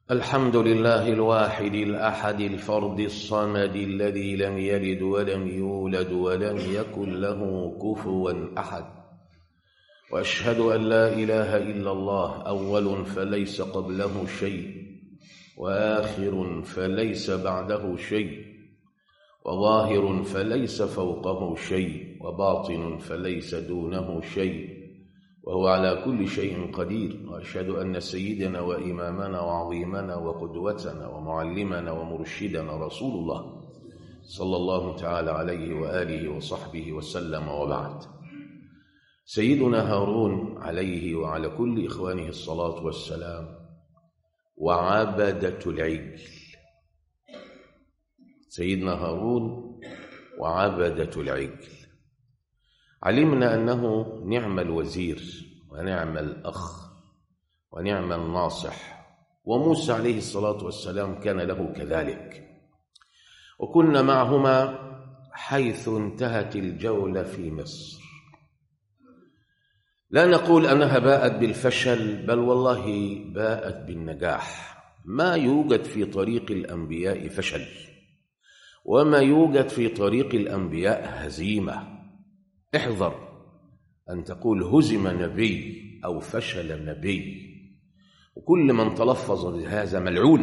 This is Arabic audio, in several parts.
الحمد لله الواحد الأحد الفرد الصمد الذي لم يلد ولم يولد ولم يكن له كفوا أحد، وأشهد أن لا إله إلا الله أول فليس قبله شيء، وآخر فليس بعده شيء، وظاهر فليس فوقه شيء، وباطن فليس دونه شيء، وهو على كل شيء قدير. وأشهد أن سيدنا وإمامنا وعظيمنا وقدوتنا ومعلمنا ومرشدنا رسول الله صلى الله تعالى عليه وآله وصحبه وسلم، وبعد. سيدنا هارون عليه وعلى كل إخوانه الصلاة والسلام وعبدة العجل. سيدنا هارون وعبدة العجل، علمنا أنه نعم الوزير ونعم الأخ ونعم الناصح، وموسى عليه الصلاة والسلام كان له كذلك، وكنا معهما حيث انتهت الجولة في مصر. لا نقول أنها باءت بالفشل، بل والله باءت بالنجاح. ما يوجد في طريق الأنبياء فشل، وما يوجد في طريق الأنبياء هزيمة. احذر أن تقول هزم نبي أو فشل نبي، وكل من تلفظ بهذا ملعون.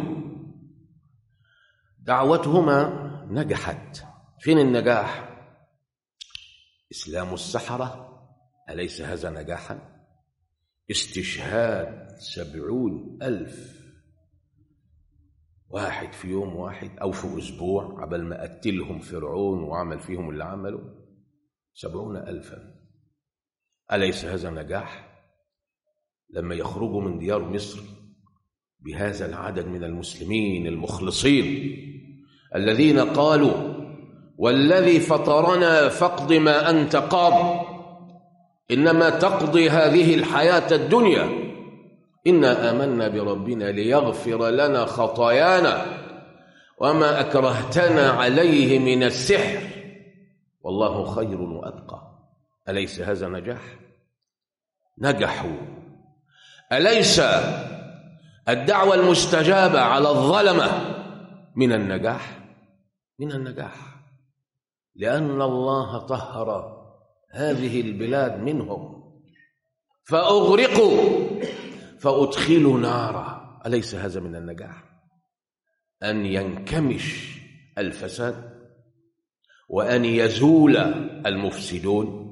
دعوتهما نجحت. فين النجاح؟ إسلام السحرة، أليس هذا نجاحا؟ استشهاد 70,000 واحد في يوم واحد أو في أسبوع، قبل ما قتلهم فرعون وعمل فيهم اللي عمله 70,000. أليس هذا نجاح؟ لما يخرجوا من ديار مصر بهذا العدد من المسلمين المخلصين الذين قالوا: والذي فطرنا فاقض ما أنت قاض، إنما تقضي هذه الحياة الدنيا، إنا آمنا بربنا ليغفر لنا خطايانا وما أكرهتنا عليه من السحر والله خير وأبقى. أليس هذا نجاح؟ نجحوا. أليس الدعوة المستجابة على الظلمة من النجاح؟ من النجاح، لأن الله طهر هذه البلاد منهم، فأغرقوا فأدخلوا نارا. أليس هذا من النجاح؟ أن ينكمش الفساد وأن يزول المفسدون،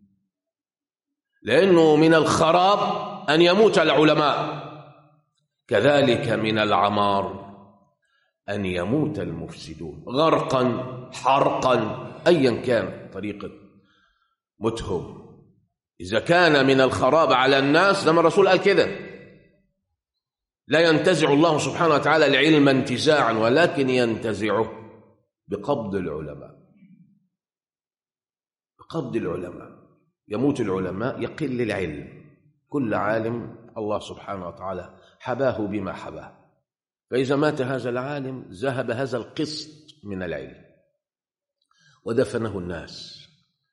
لأنه من الخراب أن يموت العلماء، كذلك من العمار أن يموت المفسدون، غرقا حرقا أيا كان طريقة موتهم. إذا كان من الخراب على الناس، لما الرسول قال كده: لا ينتزع الله سبحانه وتعالى العلم انتزاعا، ولكن ينتزعه بقبض العلماء. بقبض العلماء يموت العلماء، يقل العلم. كل عالم الله سبحانه وتعالى حباه بما حباه، فإذا مات هذا العالم ذهب هذا القسط من العلم ودفنه الناس.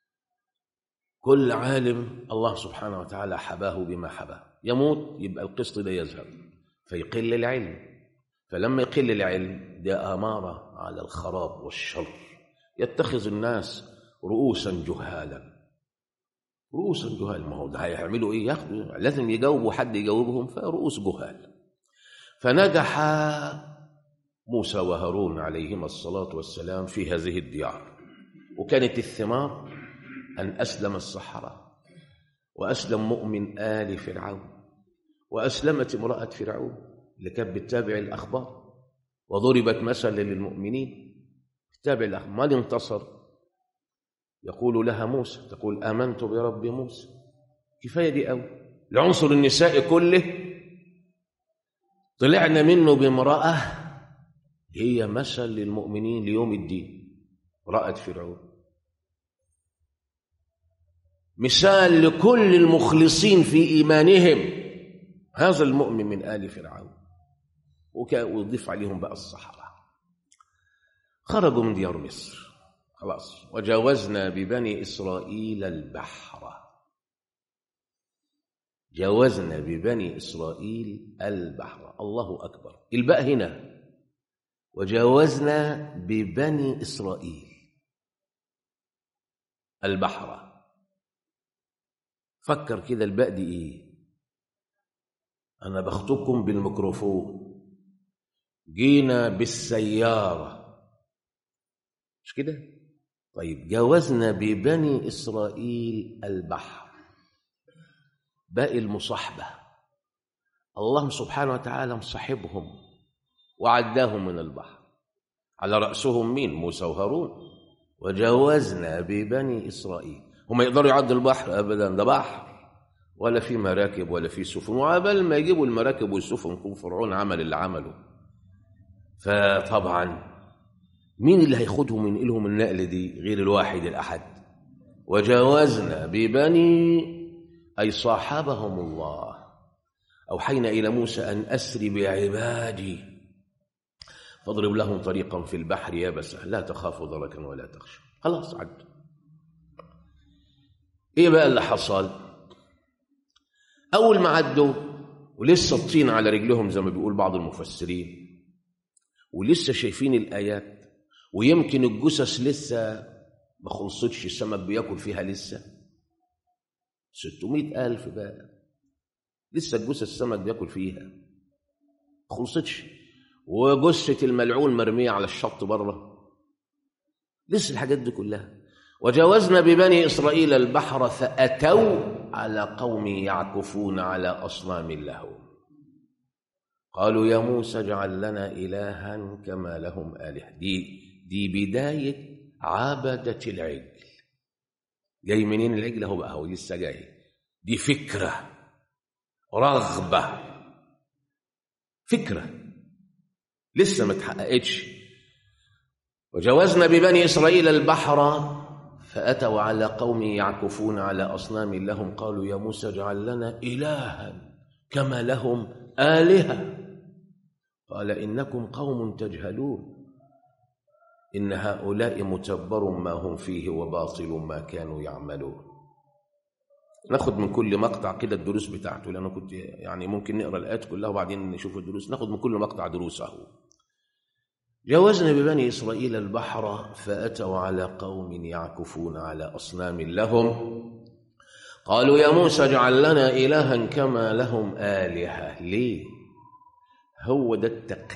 كل عالم الله سبحانه وتعالى حباه بما حباه، يموت يبقى القسط ده يذهب، فيقل العلم. فلما يقل العلم ده أمارة على الخراب والشر. يتخذ الناس رؤوسا جهالا. رؤوسا جهال، ما هو ده هيعملوا ايه؟ ياخدوا، لازم يجاوبوا، حد يجاوبهم، فرؤوس جهال. فنجح موسى وهارون عليهما الصلاة والسلام في هذه الديار، وكانت الثمار أن أسلم السحرة، وأسلم مؤمن آل فرعون، وأسلمت امرأة فرعون اللي كانت بتتابع الأخبار، وضربت مثلا للمؤمنين تتابع الأخبار. من انتصر؟ يقول لها موسى، تقول: آمنت برب موسى. كفاية دي أوي. العنصر النسائي كله طلعنا منه بامرأة هي مثل للمؤمنين ليوم الدين، امرأة فرعون، مثال لكل المخلصين في إيمانهم. هذا المؤمن من آل فرعون، ويضيف عليهم بقى الصحراء. خرجوا من ديار مصر خلاص، وجاوزنا ببني إسرائيل البحر. جاوزنا ببني إسرائيل البحر. الله أكبر. الباء هنا وجاوزنا ببني إسرائيل البحر. فكر كده الباء دي إيه؟ أنا بخطبكم بالميكروفون، جينا بالسيارة، مش كده؟ طيب جاوزنا ببني إسرائيل البحر، باقي المصاحبة. الله سبحانه وتعالى مصاحبهم وعداهم من البحر، على رأسهم مين؟ موسى وهارون. وجاوزنا ببني إسرائيل. هم يقدروا يعدوا البحر؟ أبدا، ده بحر ولا في مراكب ولا في سفن، وقبل ما يجيبوا المراكب والسفن يكون فرعون عمل اللي عمله. فطبعا مين اللي هياخدهم وينقلهم النقل دي غير الواحد الأحد؟ وجاوزنا ببني، أي صاحبهم الله. أوحينا إلى موسى أن أسر بعبادي فاضرب لهم طريقا في البحر يابسا لا تخافوا دركا ولا تخشوا. خلاص عدوا. إيه بقى اللي حصل؟ أول ما عدوا ولسه الطين على رجلهم زي ما بيقول بعض المفسرين، ولسه شايفين الآيات، ويمكن الجثث لسه ما خلصتش، السمك بياكل فيها لسه 600,000 بقى، لسه الجثث السمك بياكل فيها ما خلصتش، وجثة الملعون مرمية على الشط بره، لسه الحاجات دي كلها. وجاوزنا ببني إسرائيل البحر فأتوا على قوم يعكفون على أصنام لهم قالوا يا موسى اجعل لنا إلها كما لهم آلهة. دي بداية عبدة العجل. جاي منين العجل؟ هو بقى هو لسه جاي. دي فكرة، رغبة، فكرة لسه ما اتحققتش. وجاوزنا ببني إسرائيل البحر فأتوا على قوم يعكفون على أصنام لهم قالوا يا موسى اجعل لنا إلها كما لهم آلهة قال إنكم قوم تجهلون إن هؤلاء متبر ما هم فيه وباطل ما كانوا يعملون. ناخد من كل مقطع كده الدروس بتاعته، لأنه كنت يعني ممكن نقرأ الآيات كلها وبعدين نشوف الدروس. ناخد من كل مقطع دروسه. جاوزنا ببني إسرائيل البحر فأتوا على قوم يعكفون على أصنام لهم قالوا يا موسى اجعل لنا إلها كما لهم آلهة. ليه؟ هو ده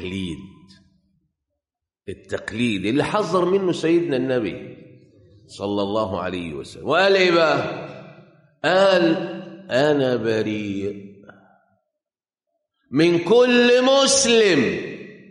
التقليد اللي حذر منه سيدنا النبي صلى الله عليه وسلم. وقال إيه بقى؟ قال أنا بريء من كل مسلم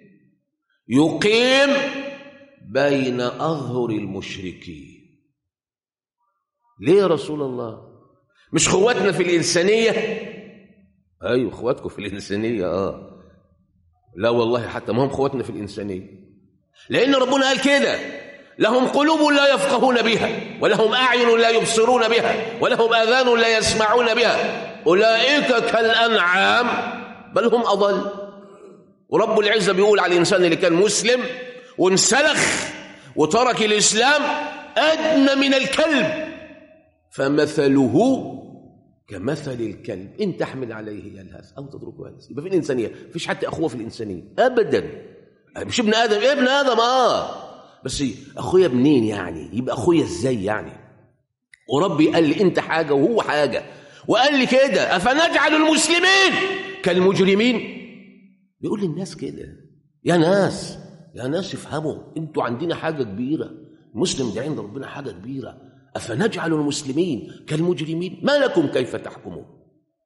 يقيم بين أظهر المشركين. ليه يا رسول الله؟ مش خواتنا في الإنسانية؟ أيوة خواتكم في الإنسانية. لا والله حتى ما هم خواتنا في الإنسانية، لأن ربنا قال كده لهم قلوب لا يفقهون بها ولهم أعين لا يبصرون بها ولهم آذان لا يسمعون بها أولئك كالأنعام بل هم أضل. ورب العزة بيقول على الإنسان اللي كان مسلم وانسلخ وترك الإسلام أدنى من الكلب فمثله كمثل الكلب إن تحمل عليه يلهث أو تتركه يلهث. يبقى في الإنسانية مفيش حتى أخوة في الإنسانية أبدا. مش ابن آدم، ابن آدم بس أخويا منين يعني؟ يبقى أخويا إزاي يعني؟ وربي قال لي أنت حاجة وهو حاجة، وقال لي كده أفنجعل المسلمين كالمجرمين. بيقول للناس كده يا ناس افهموا انتوا عندنا حاجة كبيرة، المسلم ده عند ربنا حاجة كبيرة. أفنجعل المسلمين كالمجرمين ما لكم كيف تحكمون.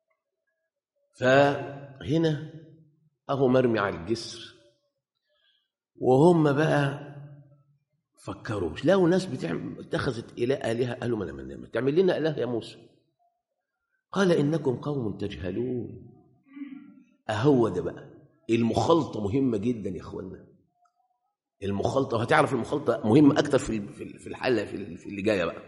فهنا أهو مرمي على الجسر، وهم بقى فكروا لقوا ناس اتخذت آلهة. قالوا ما تعمل لنا إله يا موسى. قال إنكم قوم تجهلون. أهو ده بقى المخالطة مهمة جدا يا إخوانا. المخالطة، وهتعرف المخالطة مهمة أكتر في الحالة في اللي جاية بقى.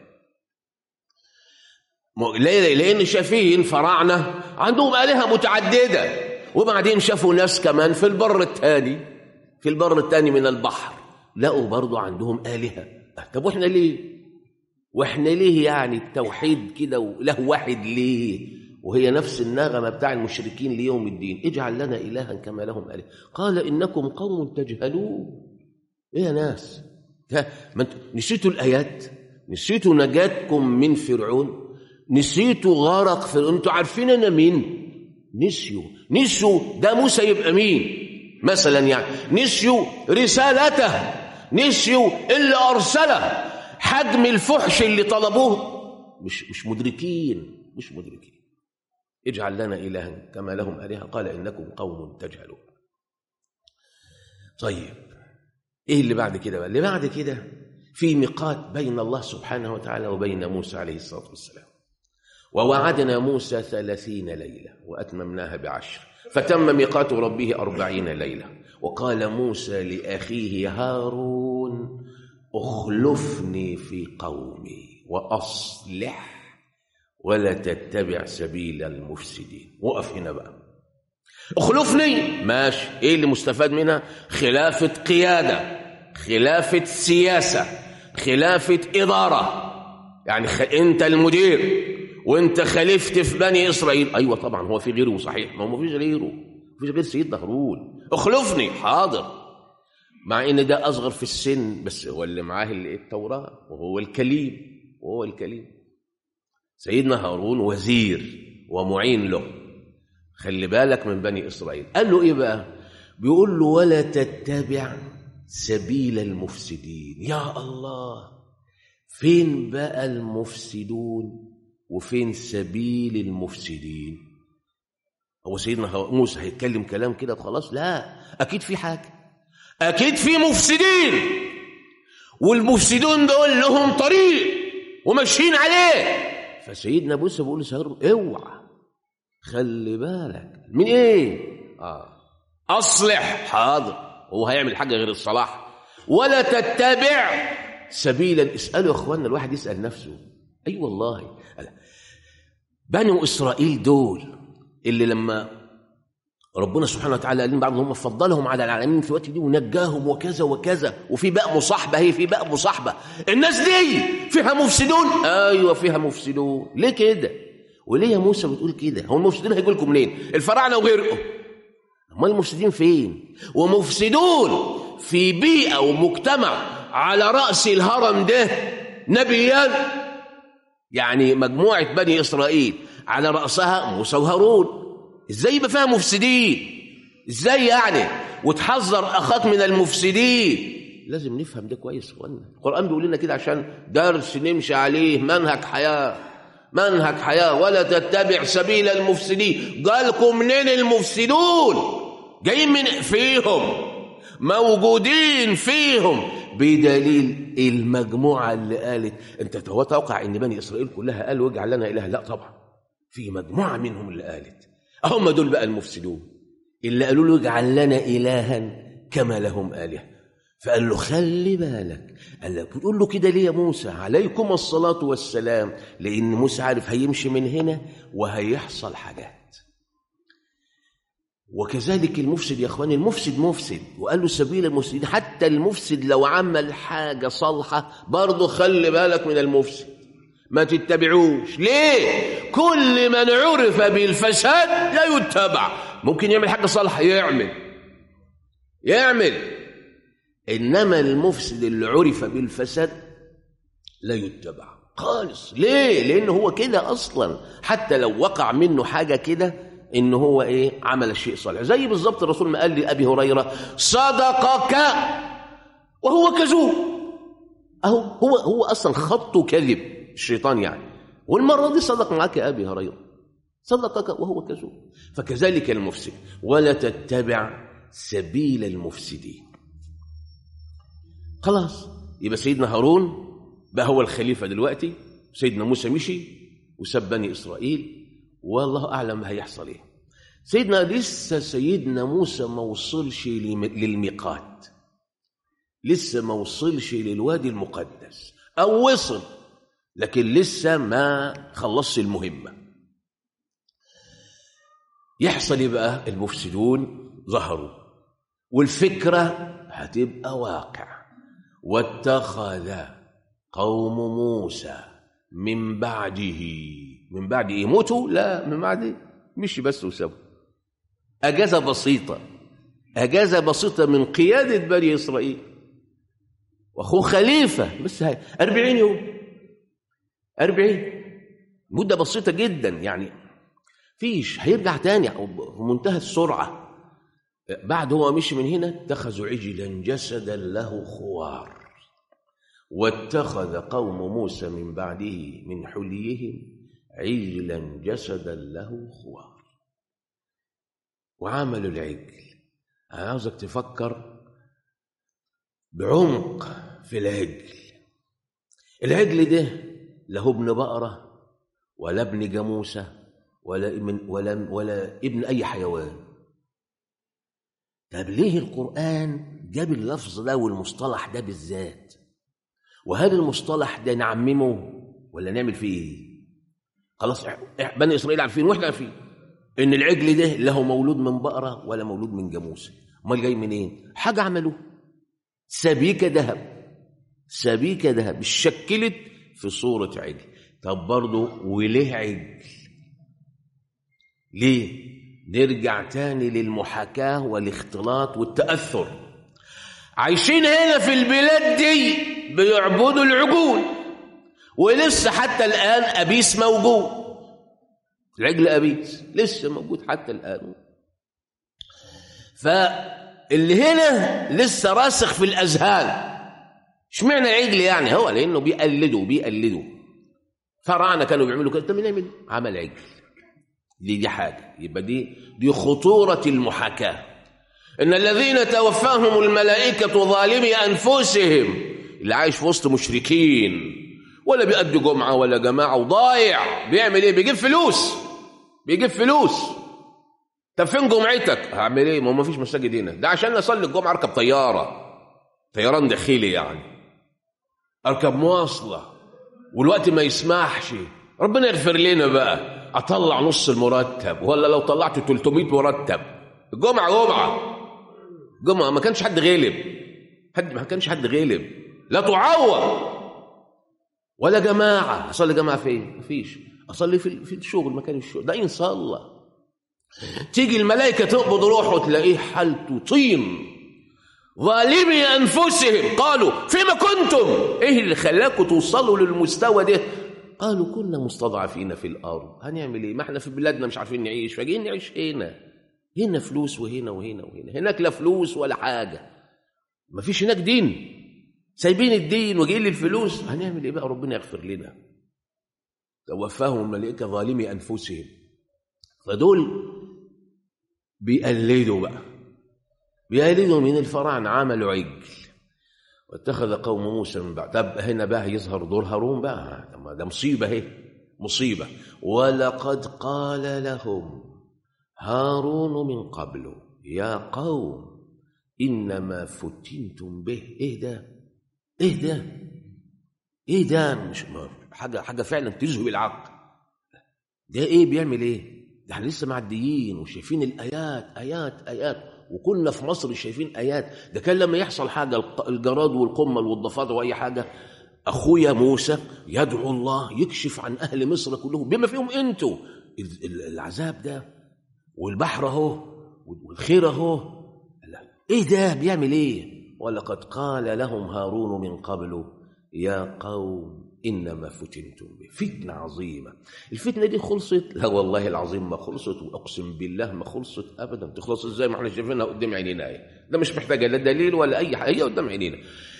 لأن شايفين فراعنة عندهم آلهة متعددة، وبعدين شافوا ناس كمان في البر الثاني من البحر لقوا برضو عندهم آلهة. طب وإحنا ليه يعني التوحيد كده وله واحد ليه؟ وهي نفس النغمة بتاع المشركين ليوم الدين. اجعل لنا إلها كما لهم آلهة. قال إنكم قوم تجهلون. إيه يا ناس؟ نسيتوا الآيات؟ نسيتوا نجاتكم من فرعون؟ نسيتوا غرق فرعون؟ انتوا عارفين أنا مين؟ نسيوا ده موسى يبقى مين مثلا يعني. نسيوا رسالته، نسيوا اللي أرسله، حجم الفحش اللي طلبوه. مش مدركين. اجعل لنا إلها كما لهم آلهة قال إنكم قوم تجهلون. طيب إيه اللي بعد كده بقى؟ اللي بعد كده في ميقات بين الله سبحانه وتعالى وبين موسى عليه الصلاة والسلام. ووعدنا موسى 30 ليلة وأتممناها ب10 فتم ميقات ربه 40 ليلة. وقال موسى لأخيه هارون اخلفني في قومي وأصلح ولا تتبع سبيل المفسدين. وقف هنا بقى. اخلفني ماشي، ايه اللي مستفاد منها؟ خلافة قيادة، خلافة سياسة، خلافة إدارة. يعني انت المدير وانت خلفت في بني إسرائيل. ايوه طبعا هو في غيره صحيح، ما هو مفيش غيره، مفيش غير سيدنا هارون. اخلفني حاضر، مع ان ده اصغر في السن بس هو اللي معاه التوراة وهو الكليم. سيدنا هارون وزير ومعين له، خلي بالك من بني إسرائيل. قال له إيه بقى؟ بيقول له ولا تتبع سبيل المفسدين. يا الله، فين بقى المفسدون وفين سبيل المفسدين؟ هو سيدنا موسى هيتكلم كلام كده خلاص؟ لا، أكيد في حاجة، أكيد في مفسدين، والمفسدون دول لهم طريق وماشيين عليه. فسيدنا موسى بيقول لهارون اوعى، خلي بالك من ايه؟ اصلح حاضر، هو هيعمل حاجه غير الصلاح؟ ولا تتبع سبيلا. اسالوا يا اخوانا، الواحد يسال نفسه. اي والله بني اسرائيل دول اللي لما ربنا سبحانه وتعالى قال بعض هم فضلهم على العالمين في الوقت دي ونجاهم وكذا وكذا، وفي بقى مصاحبه، الناس دي فيها مفسدون. ايوه فيها مفسدون. ليه كده؟ وليه يا موسى بتقول كده؟ هو المفسدين هيجوا لكم منين؟ الفراعنه وغيرهم. امال المفسدين فين؟ ومفسدون في بيئه ومجتمع على راس الهرم ده نبيان، يعني مجموعه بني اسرائيل على راسها موسى وهارون. ازاي يبقى فيها مفسدين؟ ازاي يعني؟ وتحذر اخاك من المفسدين. لازم نفهم ده كويس يا اخوانا. القران بيقول لنا كده عشان درس نمشي عليه، منهج حياه. ولا تتبع سبيل المفسدين. قالكم منين المفسدون؟ جايين من فيهم، موجودين فيهم، بدليل المجموعه اللي قالت. انت تتوقع ان بني اسرائيل كلها قالوا اجعل لنا اله؟ لا طبعا، في مجموعه منهم اللي قالت. هم دول بقى المفسدون اللي قالوا له اجعل لنا إلها كما لهم آلهة. فقال له خلي بالك. قال له بتقول له كده ليه يا موسى؟ عليكم الصلاة والسلام. لأن موسى عارف هيمشي من هنا وهيحصل حاجات. وكذلك المفسد يا اخواني، المفسد مفسد، وقال له سبيل المفسدين. حتى المفسد لو عمل حاجة صالحة برضه خلي بالك من المفسد، ما تتبعوش. ليه؟ كل من عرف بالفساد لا يتبع. ممكن يعمل حاجة صالحة، يعمل، إنما المفسد اللي عرف بالفساد لا يتبع خالص. ليه؟ لأنه هو كده أصلا، حتى لو وقع منه حاجة كده إنه هو إيه؟ عمل الشيء صالح. زي بالضبط الرسول ما قال لأبي هريرة صدقك وهو كذوب. هو أصلا خطه كذب الشيطان يعني، والمرة دي صدق معك يا أبي هريرة، صدقك وهو كذوب. فكذلك المفسد. ولا تتبع سبيل المفسدين. خلاص، يبقى سيدنا هارون بقى هو الخليفة دلوقتي. سيدنا موسى مشي وساب بني إسرائيل، والله أعلم ما هيحصل إيه. سيدنا موسى ما وصلش للميقات، لسه ما وصلش للوادي المقدس، أو وصل لكن لسه ما خلصش المهمة. يحصل ايه بقى؟ المفسدون ظهروا والفكرة هتبقى واقع. واتخذ قوم موسى من بعده. من بعد يموتوا؟ لا، من بعد مش بس وسابوا أجازة بسيطة، أجازة بسيطة من قيادة بني إسرائيل، وأخوه خليفة، بس هاي 40 يوم، 40 مدة بسيطة جدا يعني. فيش هيرجع تاني بمنتهى السرعة. بعد هو مشي من هنا اتخذوا عجلا جسدا له خوار، واتخذ قوم موسى من بعده من حليهم عجلا جسدا له خوار، وعملوا العجل. أنا عاوزك تفكر بعمق في العجل. العجل ده له ابن بقرة ولا ابن جاموسة ولا ابن أي حيوان. طب ليه القرآن جاب اللفظ ده والمصطلح ده بالذات؟ وهل المصطلح ده نعممه ولا نعمل فيه ايه؟ خلاص بني إسرائيل عارفين واحنا عارفين إن العجل ده له مولود من بقرة ولا مولود من جاموسة. امال جاي منين؟ حاجة عملوه، سبيكة ذهب، سبيكة ذهب شكلت في صورة عجل. طب برضه وليه عجل؟ ليه؟ نرجع تاني للمحاكاة والاختلاط والتأثر. عايشين هنا في البلاد دي بيعبدوا العجول، ولسه حتى الآن أبيس موجود، العجل أبيس لسه موجود حتى الآن. فاللي هنا لسه راسخ في الأذهان. اشمعنى عجل يعني؟ هو لأنه بيقلدوا فراعنة كانوا بيعملوا كده، طب نعمل عمل عجل. دي حاجة. يبقى دي خطورة المحاكاة. إن الذين توفاهم الملائكة ظالمي أنفسهم، اللي عايش في وسط مشركين ولا بيأدي جمعة ولا جماعة وضايع، بيعمل إيه؟ بيجيب فلوس. طب فين جمعتك؟ هعمل إيه؟ ما فيش مساجد هنا، ده عشان أصلي الجمعة أركب طيران داخلي يعني، أركب مواصلة والوقت ما يسمحش. ربنا يغفر لنا بقى، أطلع نص المرتب، ولا لو طلعت 300 مرتب. جمعة ما كانش حد غالب، لا تعوض. ولا جماعة، أصلي جماعة فين؟ مفيش. أصلي في الشغل، مكان الشغل ده إن صلى. تيجي الملائكة تقبض روحه تلاقيه حالته طين. ظالمي أنفسهم قالوا فيما كنتم، إيه اللي خلاكم توصلوا للمستوى ده؟ قالوا كنا مستضعفين في الأرض. هنعمل إيه؟ ما احنا في بلادنا مش عارفين نعيش، فجايين نعيش هنا فلوس وهنا. هناك لا فلوس ولا حاجة، ما فيش هناك دين، سايبين الدين وجايين للفلوس. هنعمل إيه بقى؟ ربنا يغفر لنا. توفاهم الملائكة ظالمي أنفسهم. فدول بيقلدوا من الفراعنة، عملوا عجل. واتخذ قوم موسى من بعد. طب هنا بقى يظهر دور هارون بقى، ده مصيبة. ولقد قال لهم هارون من قبل يا قوم إنما فتنتم به. ايه ده مش حاجة فعلا تذهب العقل. ده ايه؟ بيعمل ايه؟ ده احنا لسه معديين وشايفين الآيات، وكنا في مصر شايفين آيات. ده كان لما يحصل حاجة الجراد والقمل والضفادع وأي حاجة، أخويا موسى يدعو الله يكشف عن أهل مصر كلهم بما فيهم أنتوا العذاب ده، والبحر اهو والخير اهو. إيه ده؟ بيعمل إيه؟ ولقد قال لهم هارون من قبل يا قوم إنما فتنتم به. فتنة عظيمة. الفتنة دي خلصت؟ لا والله العظيم ما خلصت، وأقسم بالله ما خلصت أبدا. تخلص إزاي؟ ما احنا شايفينها قدام عينينا اهي. ده مش محتاجة لا دليل ولا أي حاجة، هي قدام عينينا.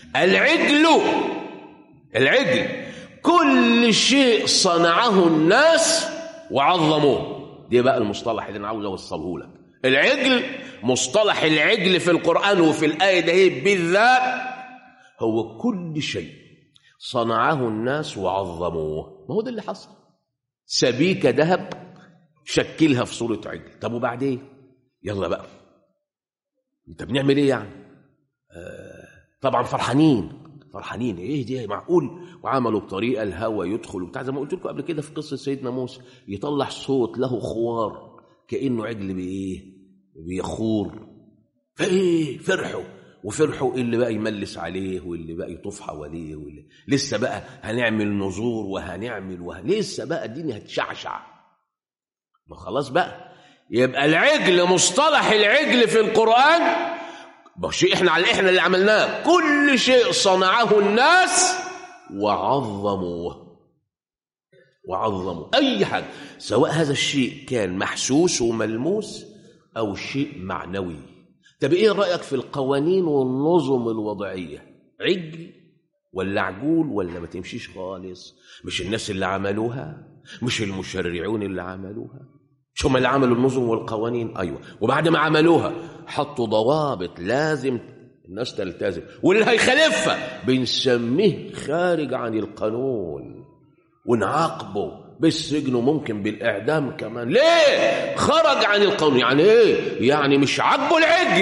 العجل كل شيء صنعه الناس وعظموه. دي بقى المصطلح اللي أنا عاوز أوصله لك. العجل، مصطلح العجل في القرآن وفي الآية ده بالذات هو كل شيء صنعه الناس وعظموه. ما هو ده اللي حصل. سبيكة ذهب شكلها في صورة عجل. طب وبعدين؟ يلا بقى انت بنعمل ايه يعني؟ طبعا فرحانين. ايه دي؟ معقول؟ وعملوا بطريقة الهوى يدخل وبتاع، زي ما قلت لكم قبل كده في قصة سيدنا موسى، يطلع صوت له خوار كأنه عجل بيخور. فايه؟ فرحوا وفرحوا اللي بقى يملس عليه واللي بقى يطوف حواليه واللي لسه بقى هنعمل نذور لسه بقى الدنيا هتشعشع. ما خلاص بقى يبقى العجل، مصطلح العجل في القرآن شيء احنا اللي عملناه، كل شيء صنعه الناس وعظموه أي حاجة، سواء هذا الشيء كان محسوس وملموس أو شيء معنوي. طب إيه رأيك في القوانين والنظم الوضعية؟ عجل ولا عجول ولا ما تمشيش خالص؟ مش الناس اللي عملوها، مش المشرعون اللي عملوها، مش هم اللي عملوا النظم والقوانين؟ أيوة. وبعد ما عملوها حطوا ضوابط لازم الناس تلتزم، واللي هيخالفها بنسميه خارج عن القانون ونعاقبه بالسجن وممكن بالإعدام كمان. ليه؟ خرج عن القانون. يعني إيه؟ يعني مش عاجبه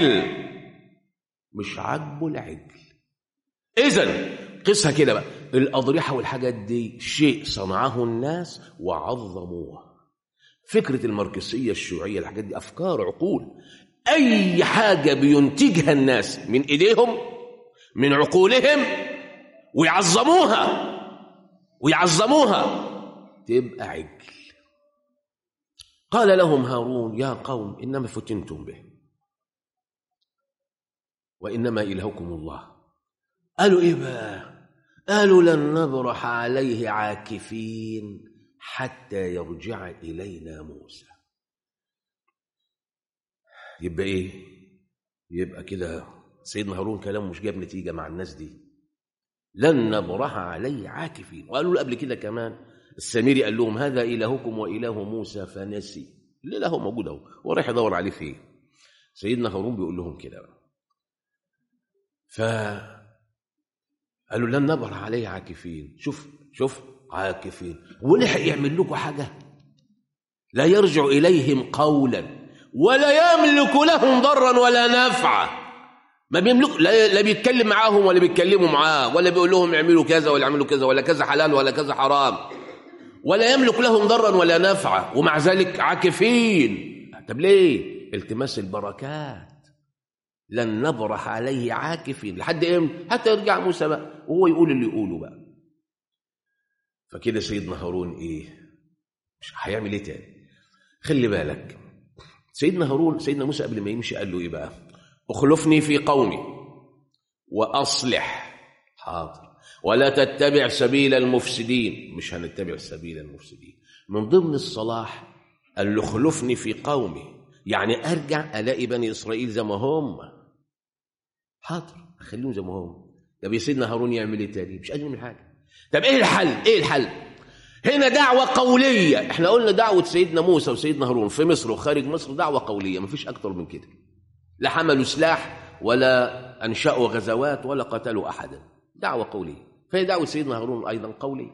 العجل. إذن قسها كده بقى، الأضرحة والحاجات دي شيء صنعه الناس وعظموه. فكرة الماركسية الشيوعية الحاجات دي أفكار عقول، أي حاجة بينتجها الناس من إيديهم من عقولهم ويعظموها تبقى عجل. قال لهم هارون يا قوم إنما فتنتم به وإنما إلهكم الله. قالوا إيه بقى؟ قالوا لن نبرح عليه عاكفين حتى يرجع إلينا موسى. يبقى إيه؟ يبقى كده سيدنا هارون كلامه مش جاب نتيجة مع الناس دي. لن نبرح عليه عاكفين. وقالوا له قبل كده كمان السامري قال لهم هذا إلهكم وإله موسى فنسي. الإله موجود اهو ورايح يدور عليه فيه. سيدنا هارون بيقول لهم كده، فقالوا لن نبرح عليه عاكفين. شوف عاكفين، ولحق يعمل لكم حاجة؟ لا يرجع إليهم قولا ولا يملك لهم ضرا ولا نفعا. ما بيملك، لا بيتكلم معاهم ولا بيتكلموا معاه، ولا بيقول لهم اعملوا كذا ولا اعملوا كذا، ولا كذا حلال ولا كذا حرام، ولا يملك لهم ضرا ولا نفعا، ومع ذلك عاكفين. طب ليه؟ التماس البركات. لن نبرح عليه عاكفين لحد امتى؟ حتى يرجع موسى بقى وهو يقول اللي يقوله بقى. فكده سيدنا هارون ايه؟ مش هيعمل ايه تاني؟ خلي بالك، سيدنا موسى قبل ما يمشي قال له ايه بقى؟ اخلفني في قومي واصلح. حاضر. ولا تتبع سبيل المفسدين. مش هنتبع سبيل المفسدين. من ضمن الصلاح قال له اخلفني في قومي، يعني ارجع الاقي بني اسرائيل زي ما هم. حاضر، اخليهم زي ما هم. طب يا سيدنا هارون يعمل ايه تاني؟ مش قادر من حاجه. طب ايه الحل؟ هنا دعوه قوليه. احنا قلنا دعوه سيدنا موسى وسيدنا هارون في مصر وخارج مصر دعوه قوليه، مفيش اكتر من كده. لا حملوا سلاح ولا انشأوا غزوات ولا قتلوا احدا، دعوه قوليه. فهي دعوه سيدنا هارون ايضا قوليه.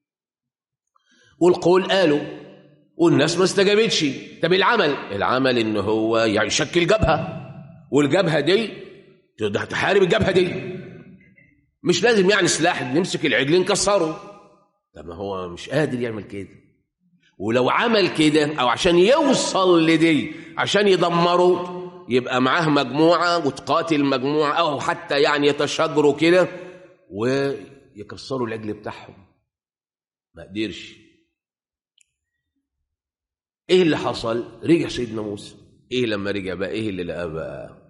والقول قالوا والناس ما استجابتش. طب العمل ان هو يشكل جبهه، والجبهه دي تحارب الجبهه دي. مش لازم يعني سلاح نمسك العجل نكسره. طب ما هو مش قادر يعمل كده. ولو عمل كده او عشان يوصل لدي عشان يدمره يبقى معاه مجموعه وتقاتل مجموعه، او حتى يعني يتشاجروا كده ويكسروا العجل بتاعهم. ما قدرش. ايه اللي حصل؟ رجع سيدنا موسى. ايه لما رجع بقى؟ ايه اللي لقاه بقى؟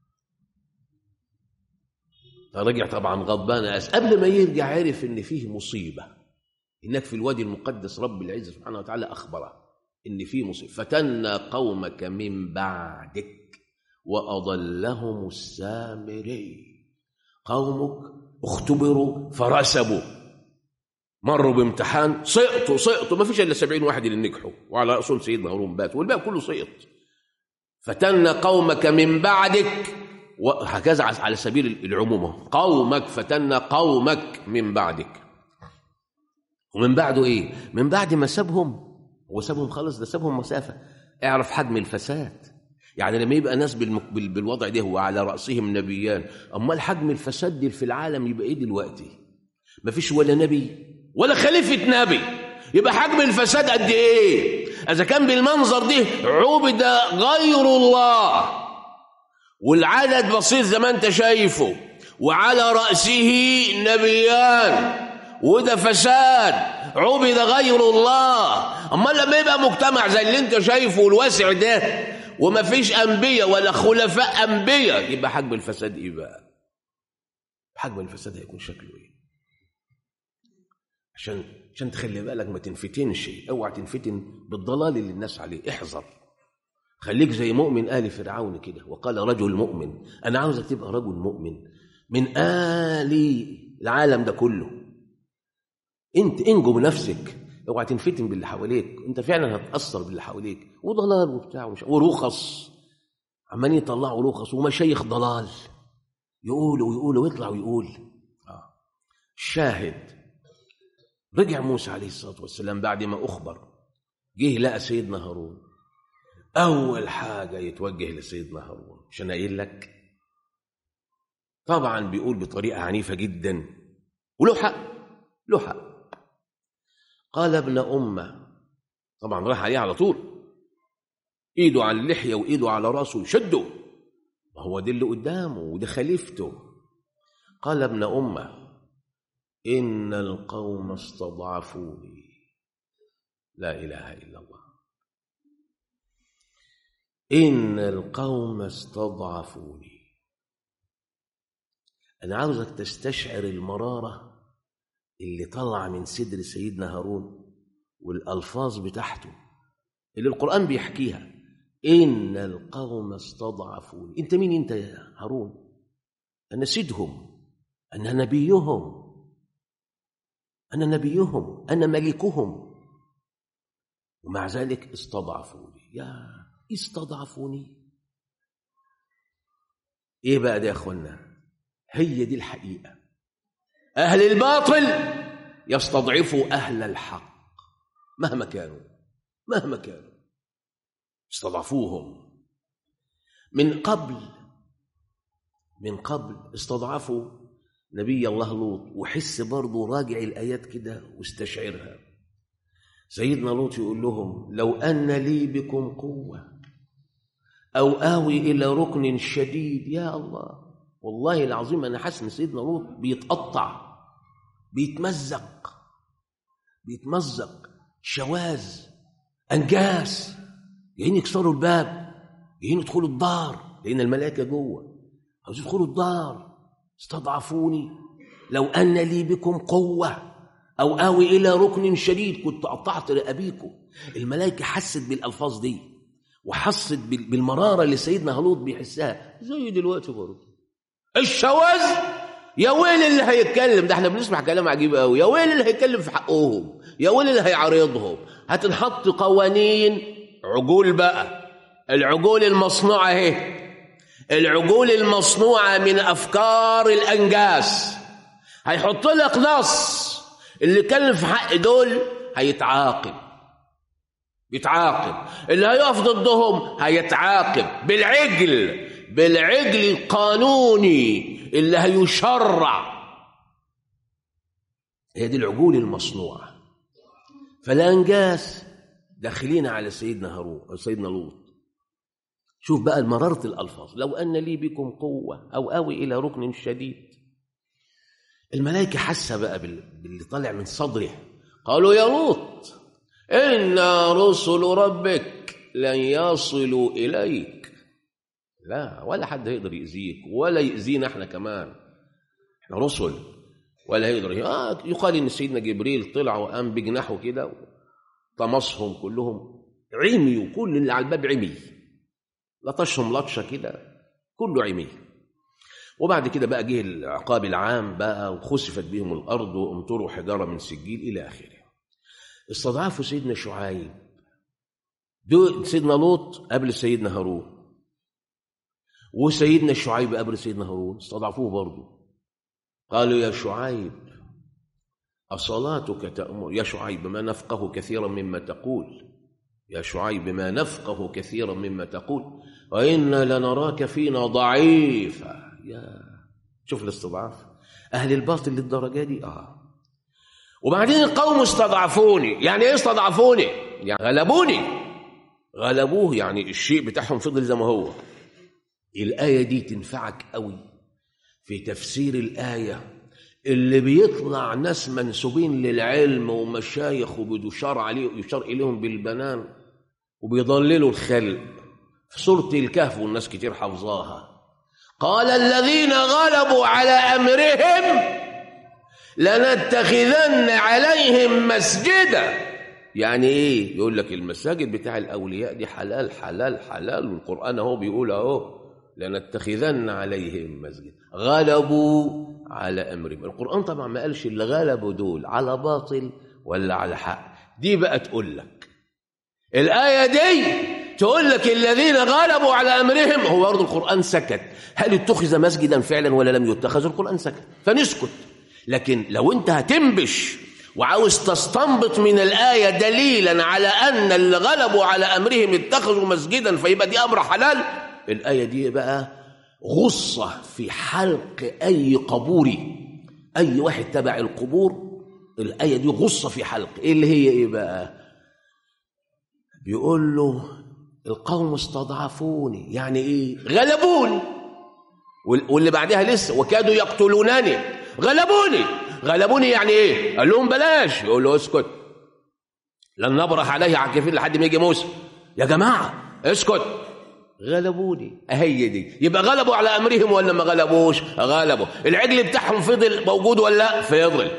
رجع طبعا غضبان. قبل ما يرجع عرف ان فيه مصيبه. هناك في الوادي المقدس رب العزه سبحانه وتعالى اخبره ان فيه مصيبه. فتنا قومك من بعدك واضلهم السامري. قومك اختبروا فرسبوا، مروا بامتحان، سقطوا ما فيش الا 70 واحد اللي نجحوا، وعلى راسهم سيدنا هارون بات، والباقي كله سقط. فتنا قومك من بعدك، وهكذا على سبيل العموم. قومك، فتنا قومك من بعدك. ومن بعده ايه؟ من بعد ما سابهم. هو سابهم خالص؟ ده سابهم مسافه. اعرف حجم الفساد. يعني لما يبقى ناس بالوضع ده وعلى راسهم نبيان، امال حجم الفساد دي في العالم يبقى ايه دلوقتي؟ ما فيش ولا نبي ولا خليفه نبي، يبقى حجم الفساد قد ايه؟ اذا كان بالمنظر ده عبد غير الله والعدد بسيط زي ما انت شايفه، وعلى رأسه نبيان، وده فساد، عبد غير الله. اما لما يبقى مجتمع زي اللي انت شايفه الواسع ده وما فيش انبياء ولا خلفاء انبياء، يبقى حجم الفساد ايه بقى؟ حجم الفساد هيكون شكله ايه؟ عشان تخلي بالك ما تنفتنش، اوعى تنفتن بالضلال اللي الناس عليه، احذر، خليك زي مؤمن آل فرعون كده. وقال رجل مؤمن، انا عاوزك تبقى رجل مؤمن من آل العالم ده كله. انت انجو بنفسك، اوعى تنفتن باللي حواليك، انت فعلا هتأثر باللي حواليك، وضلال وبتاع ورخص، عمالين يطلعوا رخص ومشايخ ضلال، يقولوا ويطلع ويقول. الشاهد، رجع موسى عليه الصلاة والسلام بعد ما أخبر، جه لقى سيدنا هارون. أول حاجة يتوجه لسيدنا هارون، عشان أقول لك طبعا بيقول بطريقة عنيفة جدا وله حق. قال ابن أمة، طبعا راح عليه على طول، إيده على اللحية وإيده على رأسه يشده، وهو ده اللي قدامه وده خليفته. قال ابن أمة، إن القوم استضعفوني. لا إله إلا الله. إن القوم استضعفوني. أنا عاوزك تستشعر المرارة اللي طلع من صدر سيدنا هارون والألفاظ بتاعته اللي القرآن بيحكيها. إن القوم استضعفوني. أنت مين أنت يا هارون؟ أنا سيدهم، أنا نبيهم، أنا ملكهم، ومع ذلك استضعفوني. يا استضعفوني إيه بقى ده يا أخوانا؟ هي دي الحقيقة. أهل الباطل يستضعفوا أهل الحق مهما كانوا استضعفوهم. من قبل استضعفوا نبي الله لوط، وحس برضه راجع الآيات كده واستشعرها. سيدنا لوط يقول لهم لو أن لي بكم قوة أو آوي إلى ركن شديد. يا الله، والله العظيم أنا حاسس إن سيدنا لوط بيتقطع، بيتمزق، شواذ، أنجاس، جايين يكسروا الباب، جايين يدخلوا الدار، لأن الملائكة جوه عاوزين يدخلوا الدار. استضعفوني، لو أن لي بكم قوة أو آوي إلى ركن شديد كنت قطعت رقابيكم. الملائكة حست بالألفاظ دي وحست بالمرارة اللي سيدنا لوط بيحسها زي دلوقتي برضه. الشواذ، يا ويل اللي هيتكلم، ده احنا بنسمع كلام عجيب قوي، يا ويل اللي هيتكلم في حقهم، يا ويل اللي هيعارضهم. هتنحط قوانين عجول بقى، العجول المصنوعة اهي، العجول المصنوعة من أفكار الأنجاس، هيحط لك نص اللي كلم في حق دول هيتعاقب، اللي هيقف ضدهم هيتعاقب بالعجل القانوني اللي هيشرع. هي دي العجول المصنوعة. فالأنجاس داخلين على سيدنا لوط. شوف بقى مرارة الألفاظ، لو أن لي بكم قوة أو آوي إلى ركن شديد. الملائكة حاسة بقى باللي طالع من صدره. قالوا يا لوط إن رسل ربك لن يصلوا إليك. لا، ولا حد هيقدر يأذيك ولا يأذينا احنا كمان، احنا رسل ولا هيقدر. يقال إن سيدنا جبريل طلع وقام بجناحه كده طمسهم كلهم، عميوا، كل اللي على الباب عمي، لطشهم لطشة كده كله عمي. وبعد كده بقى جه العقاب العام بقى، وخسفت بهم الأرض وامطروا حجارة من سجيل إلى آخره. استضعفوا سيدنا شعيب، سيدنا لوط قبل سيدنا هارون، وسيدنا شعيب قبل سيدنا هارون استضعفوه برضه. قالوا يا شعيب أصلاتك تأمر؟ يا شعيب ما نفقه كثيرا مما تقول، يا شعيب ما نفقه كثيرا مما تقول وإنا لنراك فينا ضعيفا. يا شوف الاستضعاف، أهل الباطل للدرجة دي. وبعدين القوم استضعفوني. يعني ايه استضعفوني؟ يعني غلبوه، يعني الشيء بتاعهم فضل زي ما هو، الآية دي تنفعك قوي في تفسير الآية. اللي بيطلع ناس منسوبين للعلم ومشايخ وبيشار إليهم بالبنان وبيضللوا الخلق، في سورة الكهف والناس كتير حفظاها، قال الذين غلبوا على أمرهم لنتخذن عليهم مسجدا. يعني ايه؟ يقول لك المساجد بتاع الأولياء دي حلال حلال حلال، والقرآن اهو بيقول اهو لنتخذن عليهم مسجد. غلبوا على أمرهم. القرآن طبعا ما قالش اللي غلبوا دول على باطل ولا على حق، دي بقى تقول لك الآية دي تقول لك الذين غلبوا على أمرهم. هو برضه القرآن سكت، هل اتخذ مسجدا فعلا ولا لم يتخذ؟ القرآن سكت فنسكت. لكن لو انت هتنبش وعاوز تستنبط من الآية دليلا على أن اللي غلبوا على أمرهم اتخذوا مسجدا فيبقى دي أمر حلال، الآية دي بقى غصة في حلق أي قبوري، أي واحد تبع القبور. الآية دي غصة في حلق. إيه اللي هي إيه بقى؟ بيقول له القوم استضعفوني، يعني إيه؟ غلبوني. واللي بعدها لسه وكادوا يقتلونني. غلبوني يعني إيه؟ قال لهم بلاش. يقول له اسكت، لن نبرح عليه عاكفين لحد ما يجي موسى. يا جماعة اسكت، غلبوني. أهي دي. يبقى غلبوا على أمرهم ولا ما غلبوش؟ غلبوا. العجل بتاعهم فضل موجود ولا لا؟ فضل.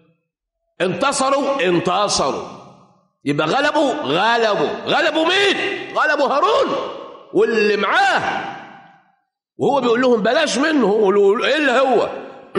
انتصروا. يبقى غلبوا مين؟ غلبوا هارون واللي معاه، وهو بيقول لهم بلاش منه. ايه اللي هو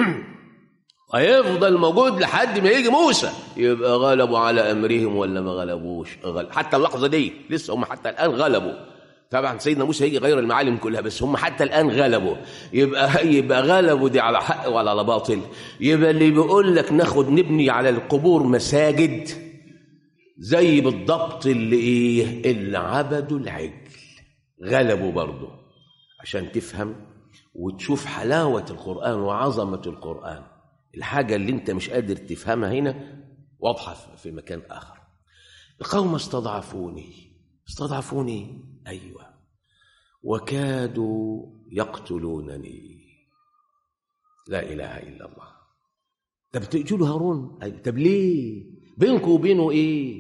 هيفضل موجود لحد ما يجي موسى. يبقى غلبوا على أمرهم ولا ما غلبوش؟ حتى اللحظة دي لسه هم حتى الآن غلبوا. طبعا سيدنا موسى هيجي غير المعالم كلها، بس هم حتى الآن غلبوا. يبقى غلبوا دي على حق ولا على باطل؟ يبقى اللي بيقول لك نبني على القبور مساجد زي بالضبط اللي عبدوا العجل غلبوا برضه. عشان تفهم وتشوف حلاوة القرآن وعظمة القرآن، الحاجة اللي انت مش قادر تفهمها هنا واضحة في مكان آخر. القوم استضعفوني. أيوة. وكادوا يقتلونني. لا إله إلا الله. طب تقتلوا هارون؟ طب ليه؟ بينكم وبينه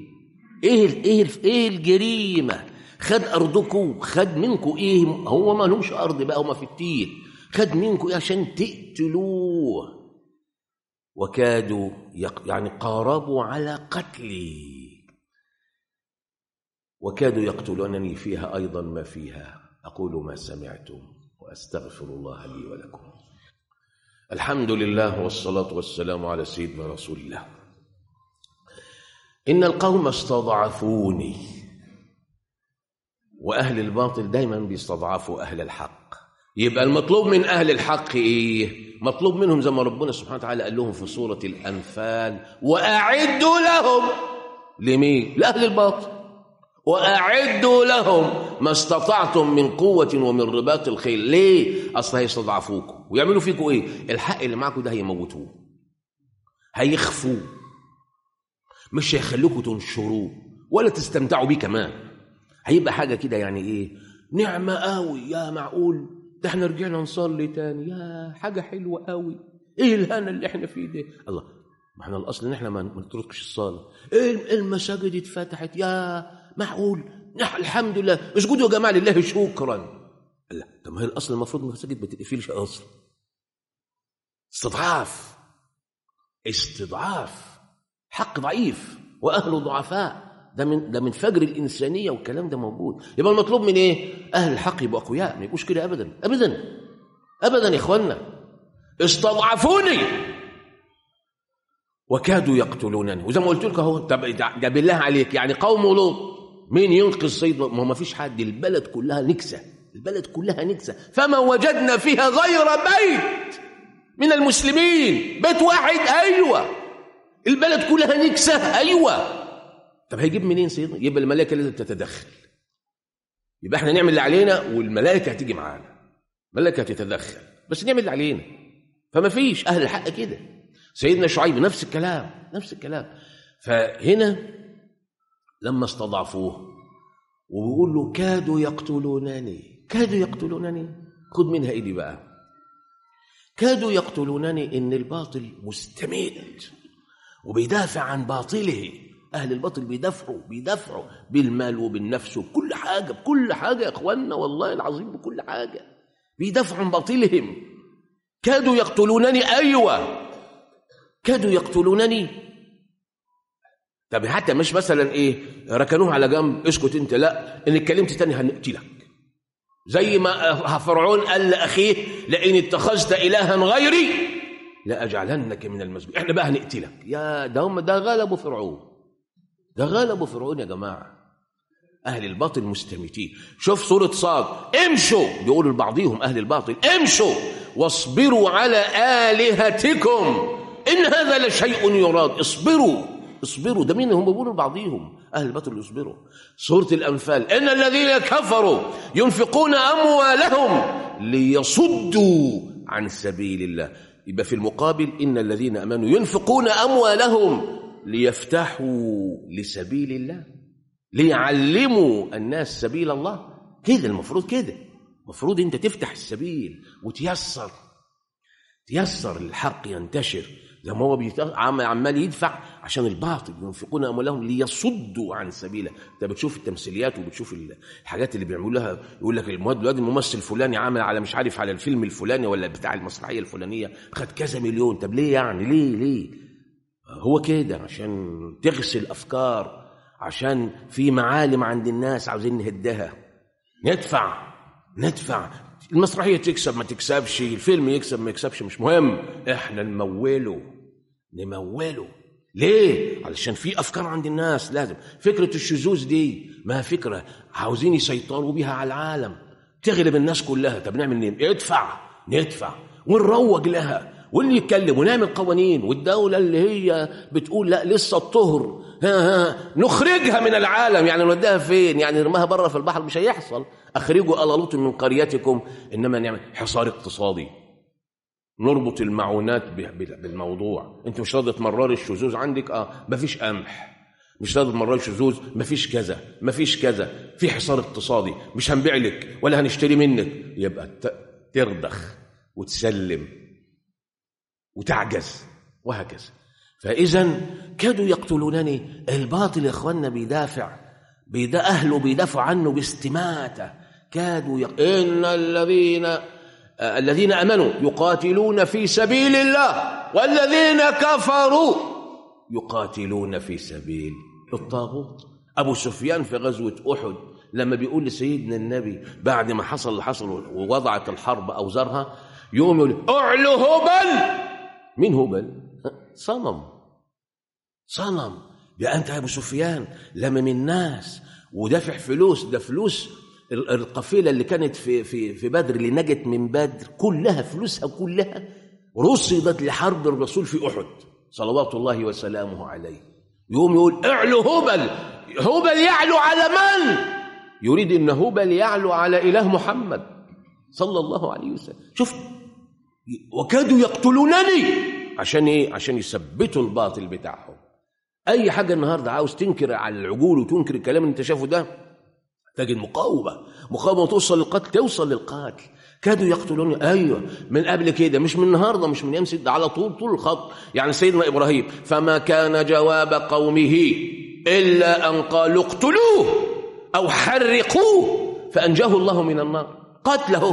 ايه الجريمة؟ خد أرضكم، خد منكم ايه؟ هو ما لهمش أرض بقى، هما في التين. خد منكم ايه عشان تقتلوه؟ وكادوا يعني قاربوا على قتلي. وكادوا يقتلونني فيها أيضا ما فيها. أقول ما سمعتم وأستغفر الله لي ولكم. الحمد لله والصلاة والسلام على سيدنا رسول الله. إن القوم استضعفوني. وأهل الباطل دايما بيستضعفوا أهل الحق. يبقى المطلوب من أهل الحق إيه؟ مطلوب منهم زي ما ربنا سبحانه وتعالى قال لهم في سورة الأنفال وأعدوا لهم. لمين؟ لأهل الباطل. وأعدوا لهم ما استطعتم من قوة ومن رباط الخيل. ليه؟ أصل هيستضعفوكم ويعملوا فيكم إيه؟ الحق اللي معكم ده هيموتوه، هيخفوه، مش هيخلوكم تنشروه ولا تستمتعوا بيه كمان. هيبقى حاجة كده يعني إيه؟ نعمة قوي. يا معقول ده احنا رجعنا نصلي تاني؟ يا حاجة حلوة قوي. ايه الهنا اللي احنا فيه ده؟ الله، ما احنا الأصل ان احنا ما نتركش الصلاة. ايه المساجد اتفتحت؟ يا معقول الحمد لله، اسجدوا يا جماعة لله شكرا. لا، طب ما هي الأصل المفروض المساجد ما تتقفلش أصلا. استضعاف حق ضعيف وأهله ضعفاء. ده من فجر الإنسانية، والكلام ده موجود. يبقى المطلوب من إيه؟ أهل الحق يبقوا أقوياء، ما يبقوش كده أبدا أبدا أبدا يا إخوانا. استضعفوني وكادوا يقتلونني. وزي ما قلت لك أهو، ده بالله عليك يعني قوم لوط مين ينقذ سيدنا؟ ما فيش حد. البلد كلها نكسة، فما وجدنا فيها غير بيت من المسلمين. بيت واحد. أيوة. البلد كلها نكسة. أيوة. طب هيجيب منين سيدنا؟ يبقى الملائكة لازم تتدخل. يبقى احنا نعمل اللي علينا والملائكة هتيجي معانا. الملائكة هتتدخل بس نعمل اللي علينا. فما فيش أهل الحق كده. سيدنا شعيب نفس الكلام. فهنا لما استضعفوه وبيقول له كادوا يقتلونني. خد منها إيه دي بقى؟ كادوا يقتلونني، إن الباطل مستميت وبيدافع عن باطله. أهل الباطل بيدافعوا بالمال وبالنفس وبكل حاجة، بكل حاجة يا إخواننا والله العظيم، بكل حاجة بيدافعوا عن باطلهم. كادوا يقتلونني، أيوة كادوا يقتلونني. طب حتى مش مثلا إيه ركنوه على جنب اسكت أنت، لا إن اتكلمت تاني هنقتلك، زي ما فرعون قال لأخيه لئن اتخذت إلها غيري لأجعلنك من المسجونين. احنا بقى هنقتلك. يا ده غلبوا فرعون، ده غلبوا فرعون يا جماعة. أهل الباطل مستميتين. شوف سورة صاد، امشوا بيقولوا لبعضهم أهل الباطل امشوا واصبروا على آلهتكم إن هذا لشيء يراد. اصبروا، ده مين هم بيقولوا لبعضهم أهل الباطل يصبروا. سورة الأنفال، إن الذين كفروا ينفقون أموالهم ليصدوا عن سبيل الله. يبقى في المقابل إن الذين آمنوا ينفقون أموالهم ليفتحوا لسبيل الله، ليعلموا الناس سبيل الله. كده المفروض، كده المفروض انت تفتح السبيل وتيسر الحق ينتشر، زي ما هو عمال يدفع عشان الباطل. ينفقون اموالهم ليصدوا عن سبيله. انت بتشوف التمثيليات وبتشوف الحاجات اللي بيعملوها، يقول لك الممثل الفلاني عمل على مش عارف على الفيلم الفلاني ولا بتاع المسرحيه الفلانيه خد كذا مليون. طب ليه يعني؟ ليه هو كده؟ عشان تغسل افكار، عشان في معالم عند الناس عاوزين نهدها. ندفع المسرحيه تكسب ما تكسبش، الفيلم يكسب ما يكسبش مش مهم، احنا نموله. ليه؟ علشان في افكار عند الناس. لازم فكره الشذوذ دي ما فكره عاوزين يسيطروا بيها على العالم، تغلب الناس كلها. طب نعمل ايه؟ ندفع ونروج لها، واللي يتكلم ونعمل قوانين. والدولة اللي هي بتقول لا لسه الطهر نخرجها من العالم، يعني نوديها فين؟ يعني نرمها بره في البحر؟ مش هيحصل. أخرجوا آل لوط من قريتكم. إنما نعمل حصار اقتصادي، نربط المعونات بالموضوع. أنت مش راضي تمرر الشذوذ عندك، مفيش قمح. مش راضي تمرر الشذوذ، مفيش كذا، في حصار اقتصادي، مش هنبيع لك ولا هنشتري منك. يبقى ترضخ وتسلم وتعجز وهكذا. فإذا كادوا يقتلونني. الباطل يا إخواننا بيدافع، أهله بيدافع عنه باستماتة. إن الذين آمنوا يقاتلون في سبيل الله والذين كفروا يقاتلون في سبيل الطاغوت. أبو سفيان في غزوة أحد لما بيقول لسيدنا النبي بعد ما حصل اللي حصل ووضعت الحرب أوزارها، يقوم يقول أعلو هبل. مين هبل؟ صنم. يا أنت يا أبو سفيان لما من الناس ودافع فلوس، ده فلوس القفيلة اللي كانت في بدر، اللي نجت من بدر كلها، فلوسها كلها رصدت لحرب الرسول في أحد صلوات الله وسلامه عليه. يقوم يقول اعلو هبل يعلو على من؟ يريد ان هبل يعلو على إله محمد صلى الله عليه وسلم. شوف، وكادوا يقتلونني. عشان ايه؟ عشان يثبتوا الباطل بتاعهم. اي حاجه النهارده عاوز تنكر على العقول وتنكر الكلام اللي انت شافه ده، تجد مقاومه توصل للقتل. كادوا يقتلوني، ايوه من قبل كده، مش من النهارده، مش من يمس، ده على طول الخط. يعني سيدنا ابراهيم فما كان جواب قومه الا ان قالوا اقتلوه او حرقوه فانجاه الله من النار. قتل.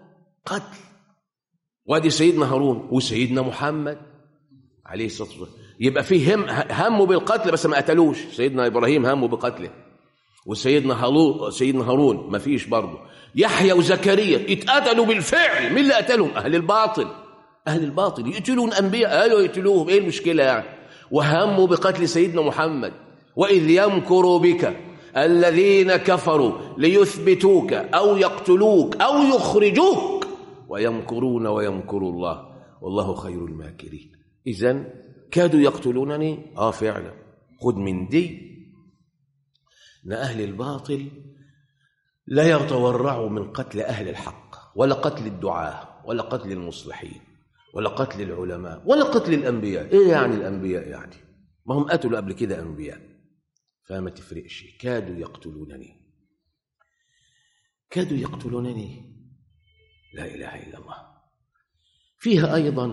وادي سيدنا هارون وسيدنا محمد عليه الصلاه والسلام. يبقى فيه همه بالقتل بس ما قتلوش. سيدنا ابراهيم همه بقتله، وسيدنا هارون ما فيش برضه. يحيى وزكريا اتقتلوا بالفعل. مين اللي قتلهم؟ اهل الباطل يقتلون انبياء، قالوا يقتلوهم، ايه المشكله يعني؟ وهموا بقتل سيدنا محمد. واذ يمكر بك الذين كفروا ليثبتوك او يقتلوك او يخرجوك ويمكرون ويمكر الله والله خير الماكرين. إذن كادوا يقتلونني. فعلا. خذ من دي ان اهل الباطل لا يتورعوا من قتل اهل الحق، ولا قتل الدعاة، ولا قتل المصلحين، ولا قتل العلماء، ولا قتل الانبياء. ايه يعني الانبياء؟ يعني ما هم قتلوا قبل كده انبياء، فما تفرقش. كادوا يقتلونني. لا إله إلا الله. فيها أيضا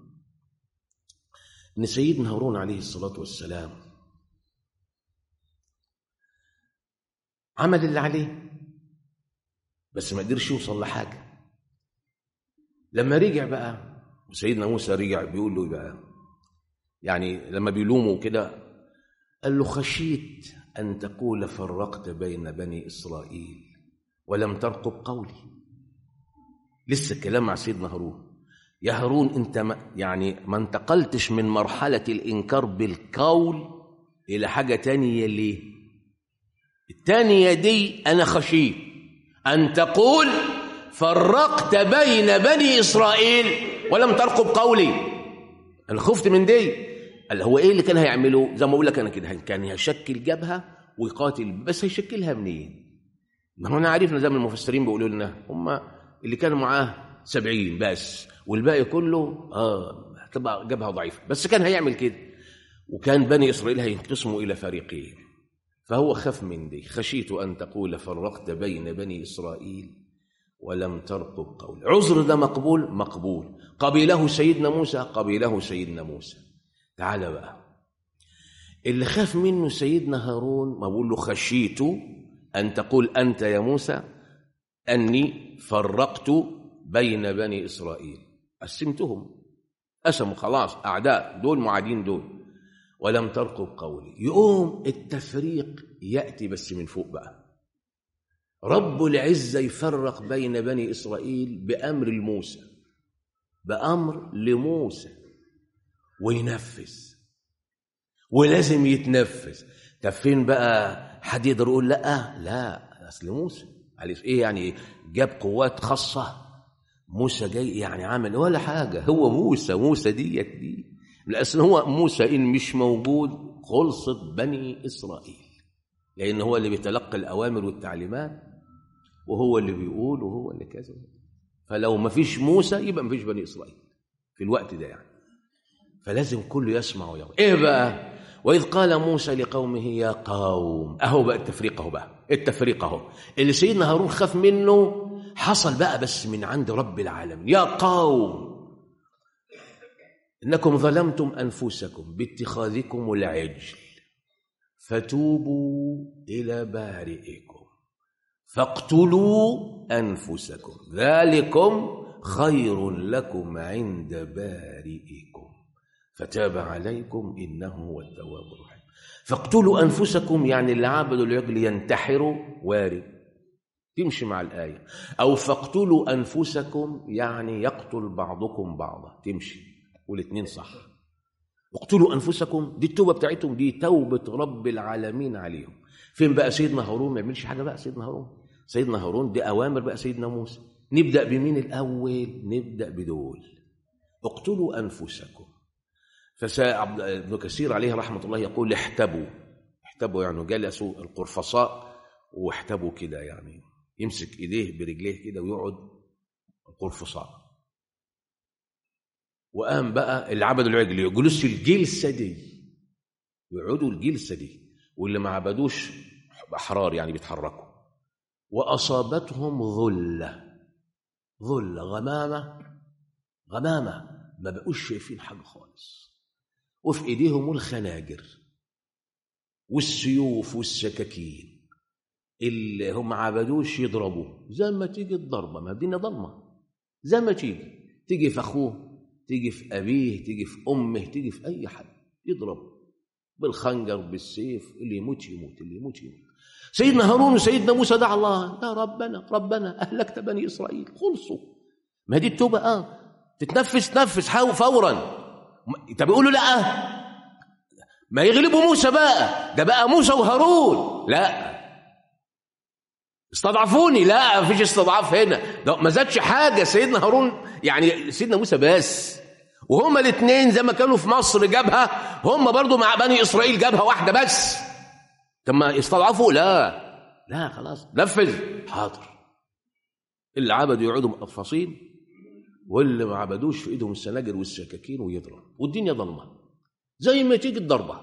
أن سيدنا هارون عليه الصلاة والسلام عمل اللي عليه بس ما قدرش يوصل لحاجة. لما رجع بقى وسيدنا موسى رجع بيقول له بقى، يعني لما بيلومه كده قال له خشيت أن تقول فرقت بين بني إسرائيل ولم ترقب قولي. لسه الكلام مع سيدنا هارون، يا هارون أنت ما انتقلتش من مرحلة الإنكار بالقول إلى حاجة تانية. ليه؟ التانية دي أنا خشيت أن تقول فرقت بين بني إسرائيل ولم ترقب قولي. أنا خفت من دي. قال هو إيه اللي كان هيعمله؟ زي ما أقول لك أنا كده، كان هيشكل جبهة ويقاتل، بس هيشكلها منين؟ ما هو أنا عارفنا زي ما المفسرين بيقولوا لنا هم اللي كانوا معاه 70 بس والباقي كله هتبقى جبهة ضعيفة، بس كان هيعمل كده. وكان بني إسرائيل هينقسموا إلى فريقين، فهو خاف من دي. خشيت أن تقول فرقت بين بني إسرائيل ولم ترقب قولي. عذر ده مقبول؟ مقبول. قبيله سيدنا موسى؟ قبيله سيدنا موسى. تعال بقى اللي خاف منه سيدنا هارون، ما بقول له خشيت أن تقول أنت يا موسى أني فرقت بين بني إسرائيل، قسمتهم، قسموا خلاص، أعداء دول معادين دول، ولم ترقب قولي. يقوم التفريق يأتي بس من فوق بقى. رب العزة يفرق بين بني إسرائيل بأمر الموسى، بأمر لموسى، وينفذ، ولازم يتنفذ. طب فين بقى حد يقدر يقول لا أصل موسى عليه إيه؟ يعني جاب قوات خاصة، موسى جاي يعني عامل ولا حاجة، هو موسى دي لأن هو موسى إن مش موجود خلصت بني إسرائيل، لأن هو اللي بيتلقى الأوامر والتعليمات وهو اللي بيقول وهو اللي كذا. فلو ما فيش موسى يبقى ما فيش بني إسرائيل في الوقت ده يعني. فلازم كله يسمع ويقول. إيه بقى؟ وإذ قال موسى لقومه يا قوم. أهو بقى التفريق، أهو بقى التفريق أهو اللي سيدنا هارون خاف منه حصل بقى بس من عند رب العالمين. يا قوم إنكم ظلمتم أنفسكم باتخاذكم العجل فتوبوا إلى بارئكم فاقتلوا أنفسكم ذلكم خير لكم عند بارئكم فتاب عليكم إنه هو التواب الرحيم. فاقتلوا أنفسكم يعني اللي عبدوا العجل ينتحروا، وارد تمشي مع الآية. أو فاقتلوا أنفسكم يعني يقتل بعضكم بعضا، تمشي، والاثنين صح. اقتلوا أنفسكم دي التوبة بتاعتهم، دي توبة رب العالمين عليهم. فين بقى سيدنا هارون؟ ما يعملش حاجة بقى سيدنا هارون دي أوامر بقى سيدنا موسى. نبدأ بمين الأول؟ نبدأ بدول. اقتلوا أنفسكم. ابن كثير عليه رحمة الله يقول احتبوا يعني جلسوا القرفصاء واحتبوا كده، يعني يمسك ايديه برجليه كده ويقعد القرفصاء. وقام بقى اللي عبدوا العجل يجلسوا الجلسة دي، يقعدوا الجلسة دي، واللي ما عبدوش أحرار يعني بيتحركوا. وأصابتهم ظلة غمامة ما بقوش شايفين حاجة خالص، وفي إيديهم الخناجر والسيوف والسكاكين اللي هم عبدوش يضربوه زي ما تيجي الضربة. ما الدنيا ضلمة، زي ما تيجي في أخوه، تيجي في أبيه، تيجي في أمه، تيجي في أي حد يضرب بالخنجر بالسيف، اللي يموت اللي يموت. سيدنا هارون وسيدنا موسى دعا الله، يا ربنا أهلكت بني إسرائيل، خلصوا. ما دي التوبة تتنفس فورا. طب يقولوا لا ما يغلبوا موسى بقى، ده بقى موسى وهارون، لا استضعفوني، لا مفيش استضعاف هنا، ده ما زادش حاجة. سيدنا هارون يعني سيدنا موسى بس، وهما الاثنين زي ما كانوا في مصر جبهة، هما برضو مع بني إسرائيل جبهة واحدة بس. طب ما يستضعفوا؟ لا خلاص نفذ، حاضر. اللي عبدوا يقعدوا مقفصين، واللي ما عبدوش في ايدهم السناجر والسكاكين ويضرب، والدنيا ضلمه. زي ما تيجي الضربه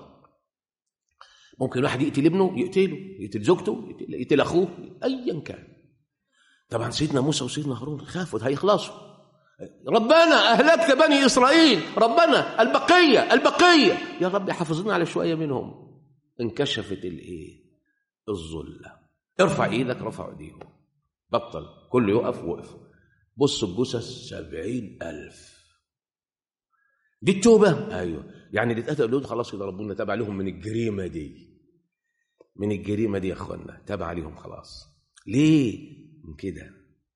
ممكن واحد يقتل ابنه، يقتل زوجته، يقتل اخوه، ايا كان. طبعا سيدنا موسى وسيدنا هارون خافوا هيخلصوا. ربنا أهلكت بني إسرائيل، ربنا البقية يا رب حافظنا على شوية منهم. انكشفت الظلة. ارفع ايدك، رفعوا ايديهم، بطل كله يقف، وقف. بصوا الجثث 70,000. دي التوبة. ايوه، يعني اللي اتقتلوا دول خلاص كده ربنا تابع لهم من الجريمة دي يا اخوانا، تابع عليهم خلاص. ليه من كده؟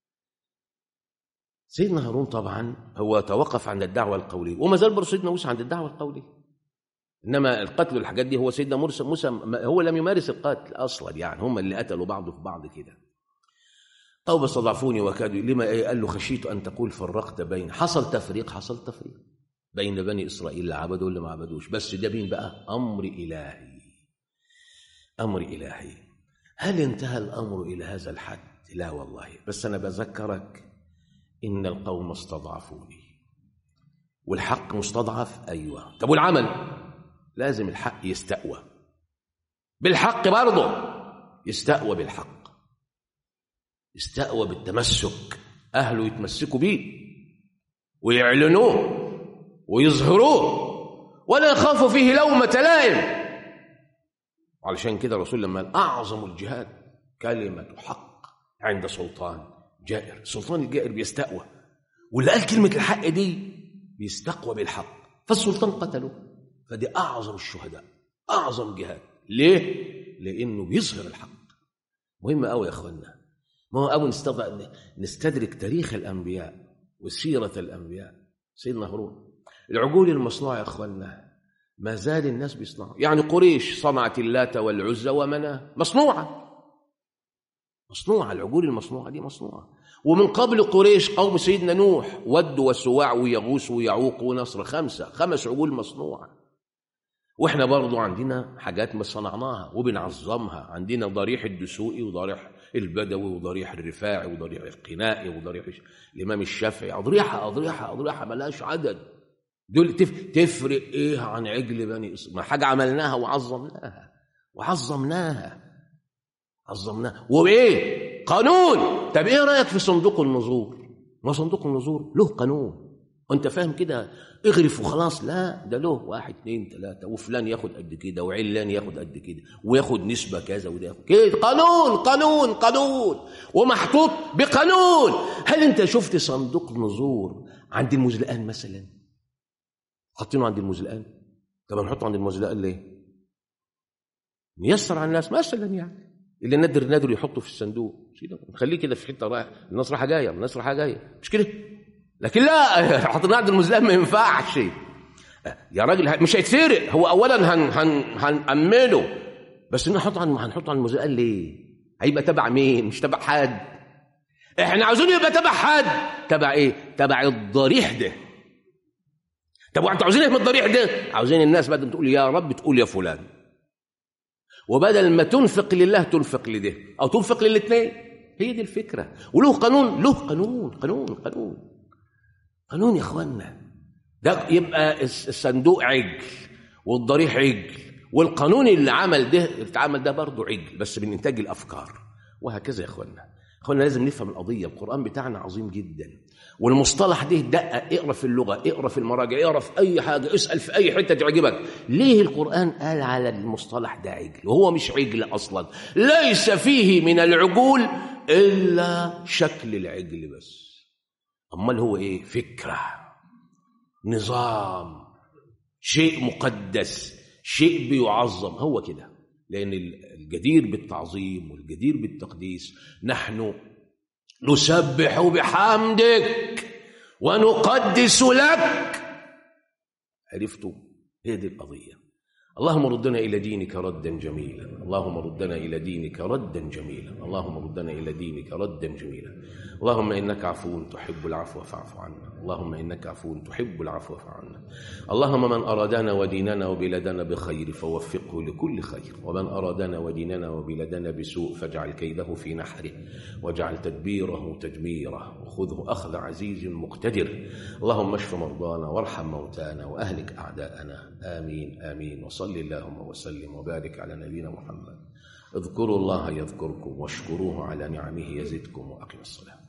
سيدنا هارون طبعا هو توقف عند الدعوة القولية، وما زال برضه سيدنا موسى عند الدعوة القولية. انما القتل والحاجات دي هو سيدنا موسى هو لم يمارس القتل اصلا، يعني هم اللي قتلوا بعض في بعض كده. قوم استضعفوني وكادوا لما قال له خشيت ان تقول فرقت بين. حصل تفريق بين بني اسرائيل اللي عبدوا واللي ما عبدوش. بس ده مين بقى؟ امر الهي. هل انتهى الامر الى هذا الحد؟ لا والله، بس انا بذكرك ان القوم استضعفوني والحق مستضعف. ايوه، طب والعمل؟ لازم الحق يستقوى بالحق، برضه يستقوى بالحق، يستقوى بالتمسك. أهله يتمسكوا بيه ويعلنوه ويظهروه ولا يخافوا فيه لومة لائم. علشان كده الرسول لما قال أعظم الجهاد كلمة حق عند سلطان جائر. السلطان الجائر بيستقوى، واللي قال كلمة الحق دي بيستقوى بالحق، فالسلطان قتله. فدي أعظم الشهداء، أعظم جهاد. ليه؟ لأنه بيظهر الحق. مهم أوي يا أخوانا، ما هو أوي نستدرك تاريخ الأنبياء وسيرة الأنبياء. سيدنا هارون، العجول المصنوعة يا أخوانا ما زال الناس بيصنعوا. يعني قريش صنعت اللات والعزى ومناه، مصنوعة. العجول المصنوعة دي مصنوعة. ومن قبل قريش قوم سيدنا نوح، ود وسواع ويغوث ويعوق ونصر، 5 عجول مصنوعة. واحنا برضو عندنا حاجات ما صنعناها وبنعظمها. عندنا ضريح الدسوقي وضريح البدوي وضريح الرفاعي وضريح القنائي وضريح الإمام الشافعي. أضرحة ملاش عدد. دول تفرق إيه عن عجل بني إسرائيل؟ ما حاجة عملناها وعظمناها. وإيه؟ قانون. طب إيه رأيك في صندوق النذور؟ ما صندوق النذور له قانون، وانت فاهم كده اغرف وخلاص؟ لا، ده له 1 2 3، وفلان ياخد قد كده وعلان ياخد قد كده وياخد نسبة كذا وده ياخد كده. قانون ومحطوط بقانون. هل انت شفت صندوق نذور عند المزلقان مثلا؟ حاطينه عند المزلقان. طب نحطه عند المزلقان ليه؟ نيسر على الناس مثلا، يعني اللي نادر يحطه في الصندوق، نخليه كده في حته رايح الناس رايحه جايه، مش كده؟ لكن لا، حطيناه عند المزلقان ما ينفعش يا راجل، مش هيتسرق. هو اولا هنأمنه، بس هنحطه عند المزلقان ليه؟ هيبقى تبع مين؟ مش تبع حد. احنا عاوزين يبقى تبع حد. تبع ايه؟ تبع الضريح ده. طب وانتوا عاوزين ايه من الضريح ده؟ عاوزين الناس بدل ما تقول يا رب تقول يا فلان، وبدل ما تنفق لله تنفق لده، او تنفق للاثنين. هي دي الفكره. وله قانون، قانون يا اخوانا. ده يبقى الصندوق عجل والضريح عجل، والقانون اللي اتعمل ده برضه عجل، بس من انتاج الافكار. وهكذا يا اخوانا لازم نفهم القضيه. القران بتاعنا عظيم جدا، والمصطلح ده دقق. اقرا في اللغه، اقرا في المراجع، اقرا في اي حاجه، اسال في اي حته تعجبك. ليه القران قال على المصطلح ده عجل وهو مش عجل اصلا؟ ليس فيه من العجول الا شكل العجل بس. امال هو ايه؟ فكره، نظام، شيء مقدس، شيء بيعظم. هو كده، لأن الجدير بالتعظيم والجدير بالتقديس. نحن نسبح بحمدك ونقدس لك. عرفتوا؟ هي دي القضية. اللهم ردنا إلى دينك ردا جميلا، اللهم ردنا إلى دينك ردا جميلا، اللهم ردنا إلى دينك ردا جميلا. اللهم إنك عفو تحب العفو فاعف عنا، اللهم إنك عفو تحب العفو فاعف عنا. اللهم من أرادنا وديننا وبلادنا بخير فوفقه لكل خير، ومن أرادنا وديننا وبلادنا بسوء فاجعل كيده في نحره، واجعل تدبيره تدميره، وخذه أخذ عزيز مقتدر. اللهم اشف مرضانا وارحم موتانا وأهلك أعداءنا. آمين آمين. وصل اللهم وسلم وبارك على نبينا محمد اذكروا الله يذكركم واشكروه على نعمه يزدكم وأقم الصلاة.